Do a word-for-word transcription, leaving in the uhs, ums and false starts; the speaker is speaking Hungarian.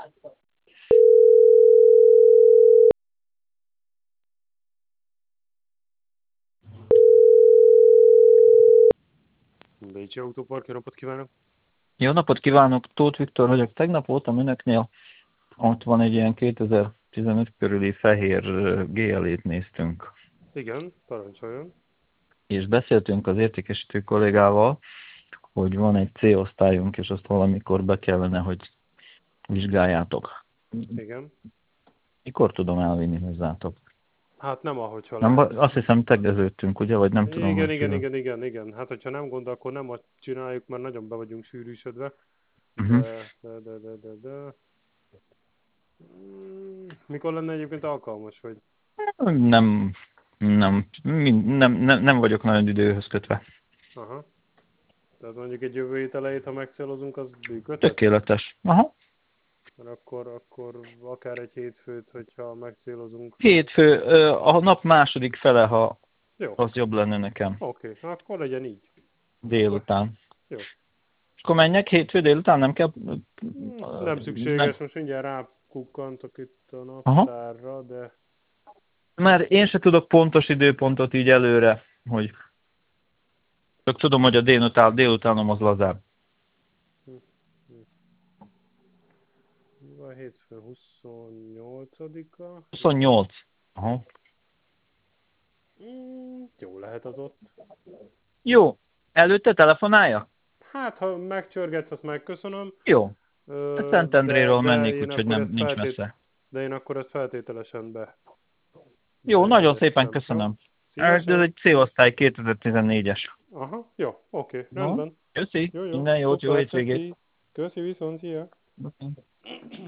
Bécsi Autópark, jó napot kívánok! Jó napot kívánok, Tóth Viktor vagyok. Tegnap voltam önöknél, ott van egy ilyen kétezer-tizenöt körüli fehér gé el-ét néztünk. Igen, parancsoljon. És beszéltünk az értékesítő kollégával, hogy van egy C-osztályunk, és azt valamikor be kellene, hogy vizsgáljátok. Igen. Mikor tudom elvinni hozzátok? Hát nem ahogyha Nem, lehet. azt hiszem tegeződtünk, ugye? Vagy nem tudom. Igen, igen, tudom. igen, igen, igen. Hát hogyha nem gond, akkor nem azt csináljuk, mert nagyon be vagyunk sűrűsödve. Uh-huh. De, de, de, de, de, de. Mm, Mikor lenne egyébként alkalmas, hogy... Nem, nem, nem, nem, nem vagyok nagyon időhöz kötve. Aha. Tehát mondjuk egy jövő hét elejét, ha megcélozunk, az működhet? Tökéletes. Aha. Mert akkor, akkor akár egy hétfőt, hogyha megcélozunk. Hétfő, a nap második fele, ha Jó. az jobb lenne nekem. Oké, okay. Akkor legyen így. Délután. Jó. És akkor menjek hétfő délután? Nem kell... Nem szükséges, most mindjárt rákukkantok itt a naptárra, de... Mert én se tudok pontos időpontot így előre, hogy... Csak tudom, hogy a délután, délutánom az lazább. A hétfő huszonnyolcadika. huszonnyolc. Aha. Mm, jó lehet az ott. Jó. Előtte telefonálja? Hát, ha megcsörgetsz, azt megköszönöm. Jó. Ö, Szentendréről de, de mennék, úgyhogy nem, nincs feltét... messze. De én akkor ezt feltételesen be... Jó, nagyon szépen beértem. köszönöm. Szívesen. Ez egy C-osztály kétezer-tizennégyes. Aha, jó, oké, okay, No. rendben. Köszi. Jó, jó, Minden jót, jó szuper, hétvégét. köszi. Köszi, viszont, szia.